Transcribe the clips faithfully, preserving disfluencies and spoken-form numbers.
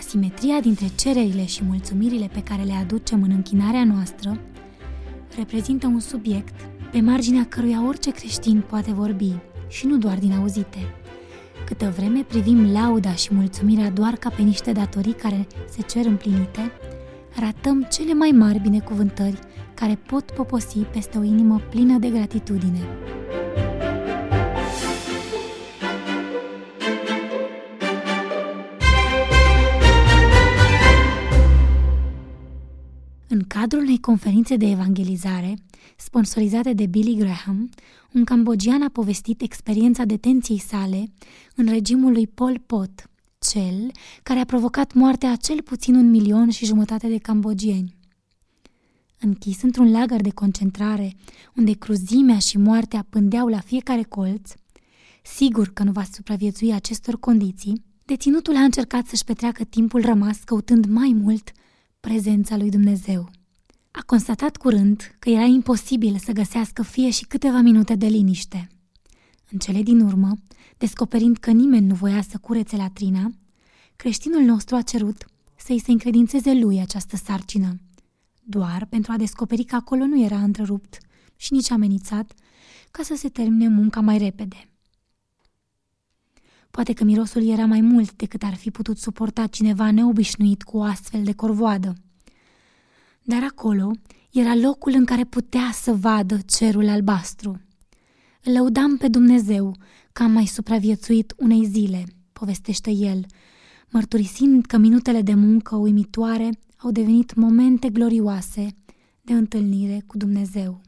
Asimetria dintre cererile și mulțumirile pe care le aducem în închinarea noastră reprezintă un subiect pe marginea căruia orice creștin poate vorbi și nu doar din auzite. Câtă vreme privim lauda și mulțumirea doar ca pe niște datorii care se cer împlinite, ratăm cele mai mari binecuvântări care pot poposi peste o inimă plină de gratitudine. În cadrul unei conferințe de evangelizare, sponsorizate de Billy Graham, un cambogian a povestit experiența detenției sale în regimul lui Pol Pot, cel care a provocat moartea a cel puțin un milion și jumătate de cambogieni. Închis într-un lagăr de concentrare, unde cruzimea și moartea pândeau la fiecare colț, sigur că nu va supraviețui acestor condiții, deținutul a încercat să-și petreacă timpul rămas căutând mai mult prezența lui Dumnezeu. A constatat curând că era imposibil să găsească fie și câteva minute de liniște. În cele din urmă, descoperind că nimeni nu voia să curețe latrina, creștinul nostru a cerut să-i se încredințeze lui această sarcină, doar pentru a descoperi că acolo nu era întrerupt și nici amenințat, ca să se termine munca mai repede. Poate că mirosul era mai mult decât ar fi putut suporta cineva neobișnuit cu o astfel de corvoadă. Dar acolo era locul în care putea să vadă cerul albastru. Îl lăudam pe Dumnezeu că am mai supraviețuit unei zile, povestește el, mărturisind că minutele de muncă uimitoare au devenit momente glorioase de întâlnire cu Dumnezeu.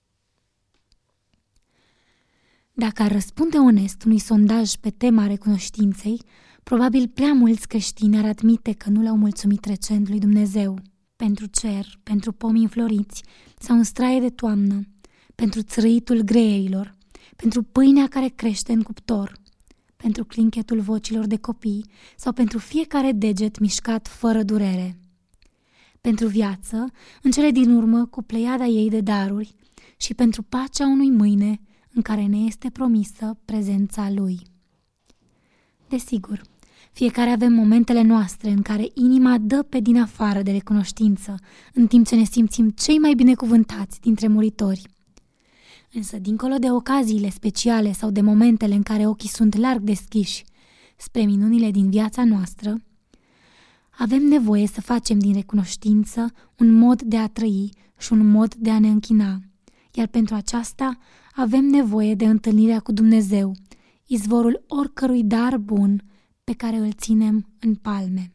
Dacă ar răspunde onest unui sondaj pe tema recunoștinței, probabil prea mulți creștini ar admite că nu l-au mulțumit recent lui Dumnezeu pentru cer, pentru pomii înfloriți sau în straie de toamnă, pentru țrâitul greierilor, pentru pâinea care crește în cuptor, pentru clinchetul vocilor de copii sau pentru fiecare deget mișcat fără durere. Pentru viață, în cele din urmă, cu pleiada ei de daruri și pentru pacea unui mâine în care ne este promisă prezența Lui. Desigur, fiecare avem momentele noastre în care inima dă pe din afară de recunoștință, în timp ce ne simțim cei mai binecuvântați dintre muritori. Însă, dincolo de ocaziile speciale sau de momentele în care ochii sunt larg deschiși spre minunile din viața noastră, avem nevoie să facem din recunoștință un mod de a trăi și un mod de a ne închina, iar pentru aceasta avem nevoie de întâlnirea cu Dumnezeu, izvorul oricărui dar bun pe care îl ținem în palme.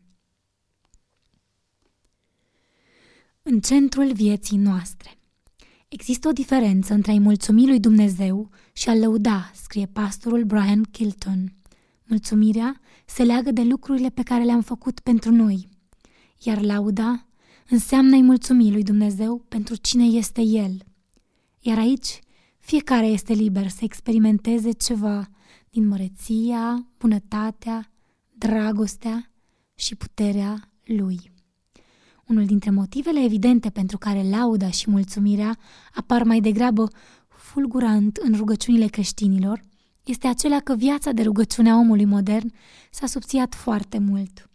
În centrul vieții noastre. Există o diferență între a-i mulțumi lui Dumnezeu și a-L lăuda, scrie pastorul Brian Kilton. Mulțumirea se leagă de lucrurile pe care le-am făcut pentru noi, iar lauda înseamnă a-i mulțumi lui Dumnezeu pentru cine este El. Iar aici, fiecare este liber să experimenteze ceva din măreția, bunătatea, dragostea și puterea Lui. Unul dintre motivele evidente pentru care lauda și mulțumirea apar mai degrabă fulgurant în rugăciunile creștinilor este acela că viața de rugăciune a omului modern s-a subțiat foarte mult.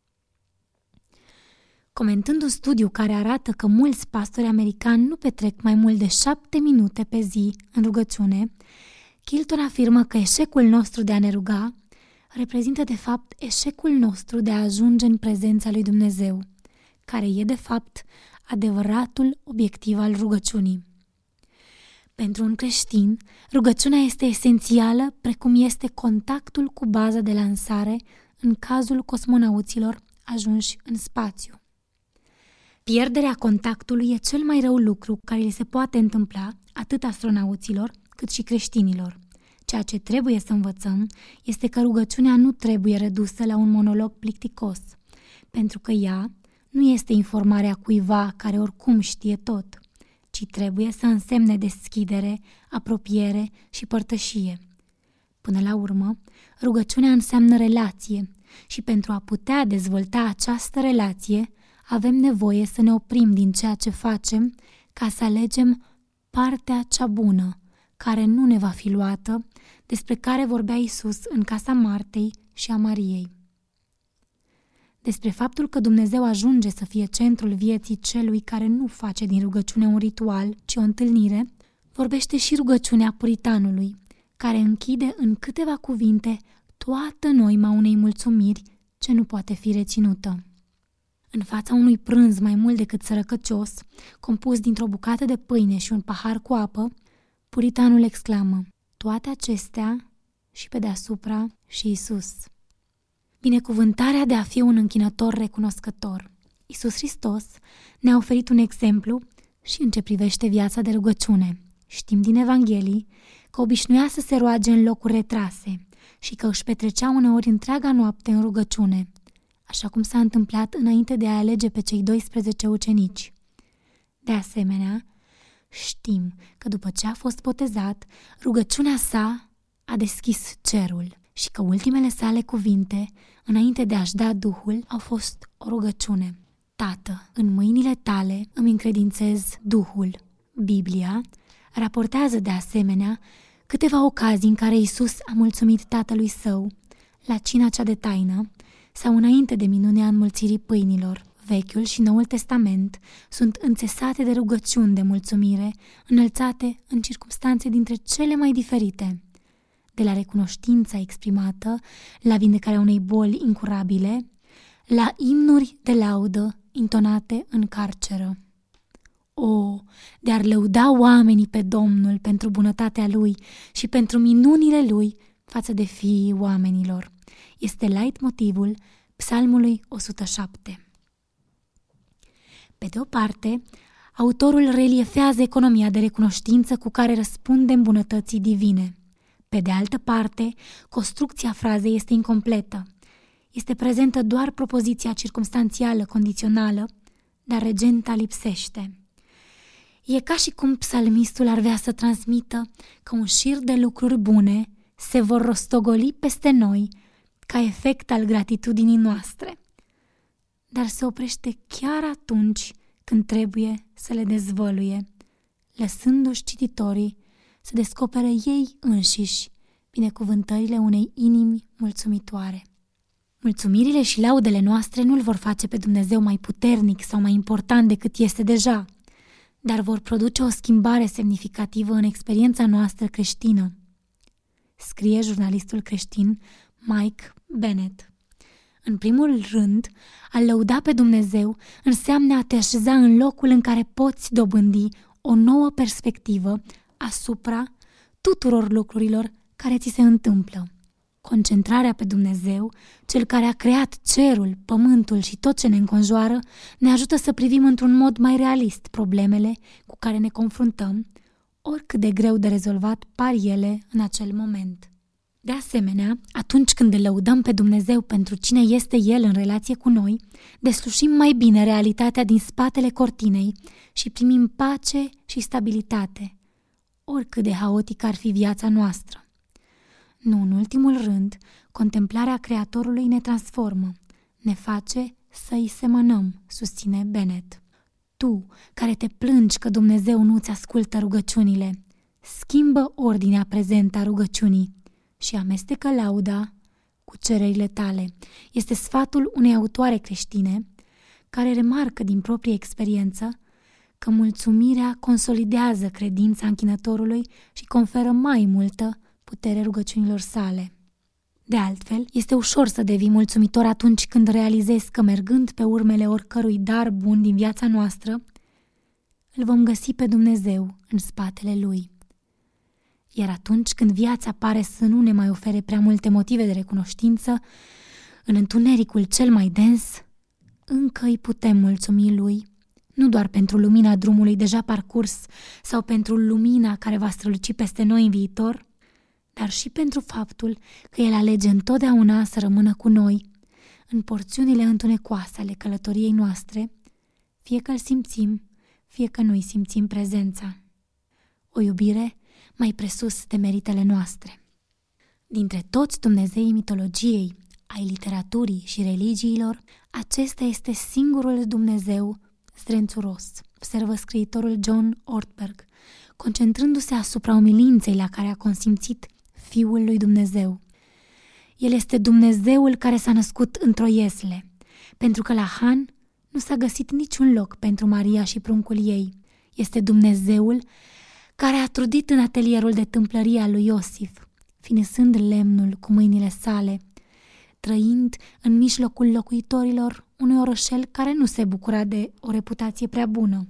Comentând un studiu care arată că mulți pastori americani nu petrec mai mult de șapte minute pe zi în rugăciune, Kilton afirmă că eșecul nostru de a ne ruga reprezintă de fapt eșecul nostru de a ajunge în prezența lui Dumnezeu, care e de fapt adevăratul obiectiv al rugăciunii. Pentru un creștin, rugăciunea este esențială, precum este contactul cu baza de lansare în cazul cosmonauților ajunși în spațiu. Pierderea contactului e cel mai rău lucru care li se poate întâmpla atât astronauților cât și creștinilor. Ceea ce trebuie să învățăm este că rugăciunea nu trebuie redusă la un monolog plicticos, pentru că ea nu este informarea cuiva care oricum știe tot, ci trebuie să însemne deschidere, apropiere și părtășie. Până la urmă, rugăciunea înseamnă relație și pentru a putea dezvolta această relație, avem nevoie să ne oprim din ceea ce facem ca să alegem partea cea bună, care nu ne va fi luată, despre care vorbea Iisus în casa Martei și a Mariei. Despre faptul că Dumnezeu ajunge să fie centrul vieții celui care nu face din rugăciune un ritual, ci o întâlnire, vorbește și rugăciunea puritanului, care închide în câteva cuvinte toată noima unei mulțumiri ce nu poate fi reținută. În fața unui prânz mai mult decât sărăcăcios, compus dintr-o bucată de pâine și un pahar cu apă, puritanul exclamă: toate acestea și pe deasupra și Isus. Binecuvântarea de a fi un închinător recunoscător. Iisus Hristos ne-a oferit un exemplu și în ce privește viața de rugăciune. Știm din Evanghelii că obișnuia să se roage în locuri retrase și că își petrecea uneori întreaga noapte în rugăciune, așa cum s-a întâmplat înainte de a alege pe cei doisprezece ucenici. De asemenea, știm că după ce a fost botezat, rugăciunea sa a deschis cerul și că ultimele sale cuvinte, înainte de a-și da Duhul, au fost o rugăciune: Tată, în mâinile tale îmi încredințez Duhul. Biblia raportează de asemenea câteva ocazii în care Iisus a mulțumit Tatălui Său, la cina cea de taină sau înainte de minunea înmulțirii pâinilor. Vechiul și Noul Testament sunt înțesate de rugăciuni de mulțumire, înălțate în circumstanțe dintre cele mai diferite, de la recunoștința exprimată, la vindecarea unei boli incurabile, la imnuri de laudă intonate în carceră. O, de a lăuda oamenii pe Domnul pentru bunătatea Lui și pentru minunile Lui față de fiii oamenilor, este leitmotivul Psalmului o sută șapte. Pe de o parte, autorul reliefează economia de recunoștință cu care răspundem bunătății divine. Pe de altă parte, construcția frazei este incompletă. Este prezentă doar propoziția circumstanțială, condițională, dar regenta lipsește. E ca și cum psalmistul ar vrea să transmită că un șir de lucruri bune se vor rostogoli peste noi ca efect al gratitudinii noastre, dar se oprește chiar atunci când trebuie să le dezvăluie, lăsându-și cititorii să descopere ei înșiși binecuvântările unei inimi mulțumitoare. Mulțumirile și laudele noastre nu îl vor face pe Dumnezeu mai puternic sau mai important decât este deja, dar vor produce o schimbare semnificativă în experiența noastră creștină, scrie jurnalistul creștin Mike Bennett. În primul rând, a lăuda pe Dumnezeu înseamnă a te așeza în locul în care poți dobândi o nouă perspectivă asupra tuturor lucrurilor care ți se întâmplă. Concentrarea pe Dumnezeu, Cel care a creat cerul, pământul și tot ce ne înconjoară, ne ajută să privim într-un mod mai realist problemele cu care ne confruntăm, oricât de greu de rezolvat par ele în acel moment. De asemenea, atunci când îl lăudăm pe Dumnezeu pentru cine este El în relație cu noi, deslușim mai bine realitatea din spatele cortinei și primim pace și stabilitate, oricât de haotică ar fi viața noastră. Nu în ultimul rând, contemplarea Creatorului ne transformă, ne face să-i semănăm, susține Bennett. Tu, care te plângi că Dumnezeu nu ți ascultă rugăciunile, schimbă ordinea prezentă a rugăciunii și amestecă lauda cu cererile tale. Este sfatul unei autoare creștine care remarcă din proprie experiență că mulțumirea consolidează credința închinătorului și conferă mai multă putere rugăciunilor sale. De altfel, este ușor să devii mulțumitor atunci când realizezi că mergând pe urmele oricărui dar bun din viața noastră, îl vom găsi pe Dumnezeu în spatele Lui. Iar atunci când viața pare să nu ne mai ofere prea multe motive de recunoștință, în întunericul cel mai dens, încă îi putem mulțumi Lui, nu doar pentru lumina drumului deja parcurs sau pentru lumina care va străluci peste noi în viitor, dar și pentru faptul că El alege întotdeauna să rămână cu noi în porțiunile întunecoase ale călătoriei noastre, fie că îl simțim, fie că nu-i simțim prezența. O iubire mai presus de meritele noastre. Dintre toți Dumnezeii mitologiei, ai literaturii și religiilor, acesta este singurul Dumnezeu zdrențuros, observă scriitorul John Ortberg, concentrându-se asupra umilinței la care a consimțit Fiul lui Dumnezeu. El este Dumnezeul care s-a născut într-o iesle, pentru că la Han nu s-a găsit niciun loc pentru Maria și pruncul ei. Este Dumnezeul care a trudit în atelierul de tâmplărie al lui Iosif, finisând lemnul cu mâinile sale, trăind în mijlocul locuitorilor unui orășel care nu se bucura de o reputație prea bună.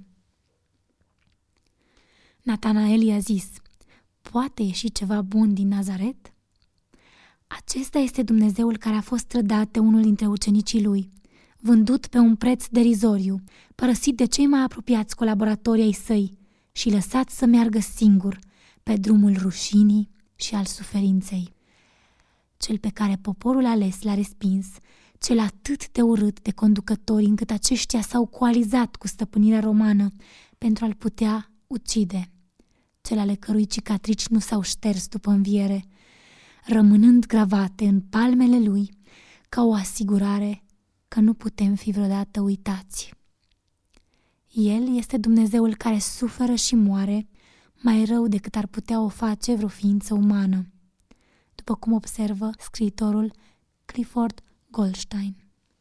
Natanael i-a zis: poate ieși ceva bun din Nazaret? Acesta este Dumnezeul care a fost trădat de unul dintre ucenicii lui, vândut pe un preț derizoriu, părăsit de cei mai apropiați colaboratori ai săi și lăsat să meargă singur pe drumul rușinii și al suferinței. Cel pe care poporul ales l-a respins, cel atât de urât de conducători încât aceștia s-au coalizat cu stăpânirea romană pentru a-l putea ucide, cel ale cărui cicatrici nu s-au șters după înviere, rămânând gravate în palmele lui ca o asigurare că nu putem fi vreodată uitați. El este Dumnezeul care suferă și moare mai rău decât ar putea o face vreo ființă umană, după cum observă scriitorul Clifford Goldstein.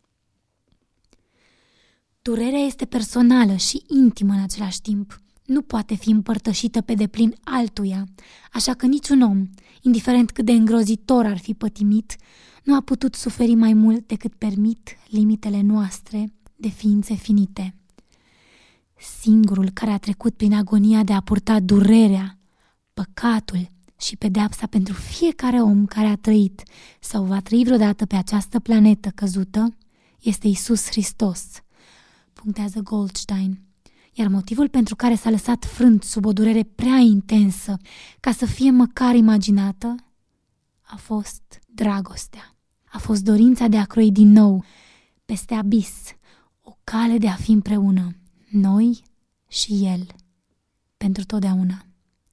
Durerea este personală și intimă în același timp. Nu poate fi împărtășită pe deplin altuia, așa că niciun om, indiferent cât de îngrozitor ar fi pătimit, nu a putut suferi mai mult decât permit limitele noastre de ființe finite. Singurul care a trecut prin agonia de a purta durerea, păcatul și pedeapsa pentru fiecare om care a trăit sau va trăi vreodată pe această planetă căzută este Iisus Hristos, punctează Goldstein. Iar motivul pentru care s-a lăsat frânt sub o durere prea intensă ca să fie măcar imaginată a fost dragostea. A fost dorința de a croi din nou, peste abis, o cale de a fi împreună, noi și El, pentru totdeauna.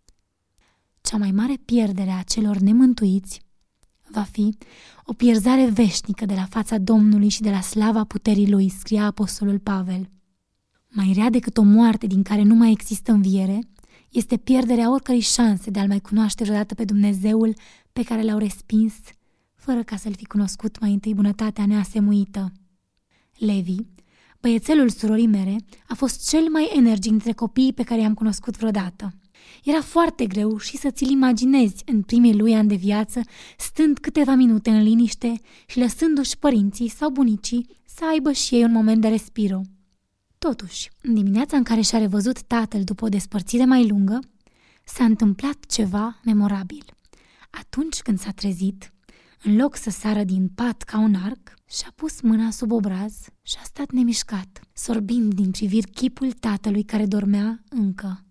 Cea mai mare pierdere a celor nemântuiți va fi o pierzare veșnică de la fața Domnului și de la slava puterii Lui, scria apostolul Pavel. Mai rea decât o moarte din care nu mai există înviere este pierderea oricărei șanse de a-L mai cunoaște vreodată pe Dumnezeul pe care L-au respins, fără ca să-L fi cunoscut mai întâi bunătatea neasemuită. Levi, băiețelul surorii mele, a fost cel mai energic dintre copiii pe care i-am cunoscut vreodată. Era foarte greu și să ți-l imaginezi în primii lui ani de viață, stând câteva minute în liniște și lăsându-și părinții sau bunicii să aibă și ei un moment de respiro. Totuși, în dimineața în care și-a revăzut tatăl după o despărțire mai lungă, s-a întâmplat ceva memorabil. Atunci când s-a trezit, în loc să sară din pat ca un arc, și-a pus mâna sub obraz și a stat nemișcat, sorbind din priviri chipul tatălui care dormea încă.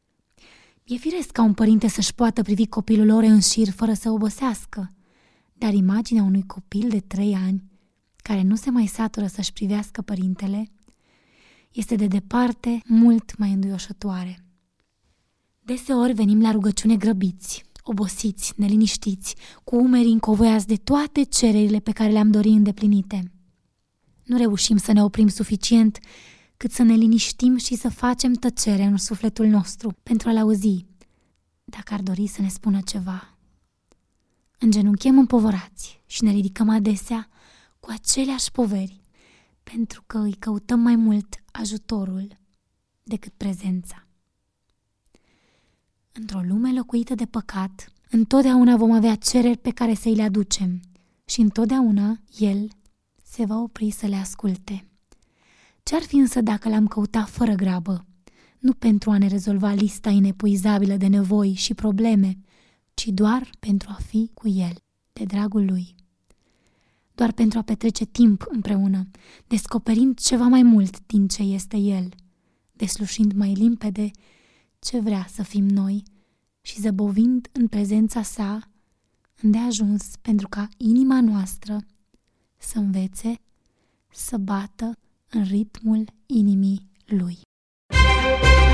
E firesc ca un părinte să-și poată privi copilul ore în șir fără să obosească, dar imaginea unui copil de trei ani, care nu se mai satură să-și privească părintele, este de departe mult mai înduioșătoare. Deseori venim la rugăciune grăbiți, obosiți, neliniștiți, cu umerii încovoiați de toate cererile pe care le-am dorit îndeplinite. Nu reușim să ne oprim suficient cât să ne liniștim și să facem tăcere în sufletul nostru pentru a-L auzi, dacă ar dori să ne spună ceva. Îngenunchem împovorați și ne ridicăm adesea cu aceleași poveri, pentru că îi căutăm mai mult ajutorul decât prezența. Într-o lume locuită de păcat, întotdeauna vom avea cereri pe care să îi le aducem și întotdeauna El se va opri să le asculte. Ce-ar fi însă dacă l-am căutat fără grabă, nu pentru a ne rezolva lista inepuizabilă de nevoi și probleme, ci doar pentru a fi cu El, de dragul Lui. Doar pentru a petrece timp împreună, descoperind ceva mai mult din ce este El, deslușind mai limpede ce vrea să fim noi și zăbovind în prezența Sa, îndeajuns pentru ca inima noastră să învețe să bată în ritmul inimii Lui.